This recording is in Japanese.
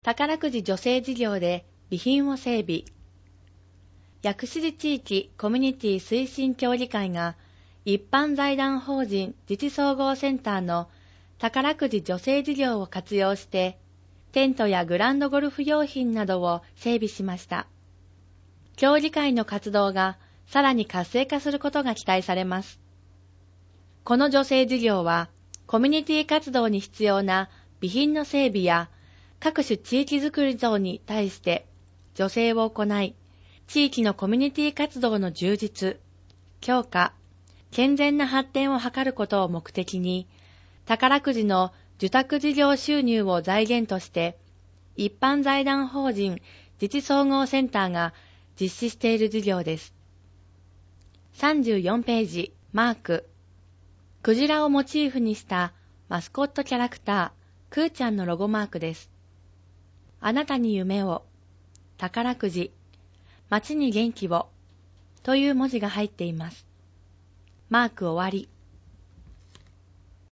宝くじ助成事業で備品を整備。薬師寺地域コミュニティ推進協議会が一般財団法人自治総合センターの宝くじ助成事業を活用してテントやグランドゴルフ用品などを整備しました。協議会の活動がさらに活性化することが期待されます。この助成事業はコミュニティ活動に必要な備品の整備や各種地域づくり等に対して助成を行い、地域のコミュニティ活動の充実、強化、健全な発展を図ることを目的に、宝くじの受託事業収入を財源として、一般財団法人自治総合センターが実施している事業です。34ページ、マーク。クジラをモチーフにしたマスコットキャラクター、クーちゃんのロゴマークです。あなたに夢を、宝くじ、街に元気を、という文字が入っています。マーク終わり。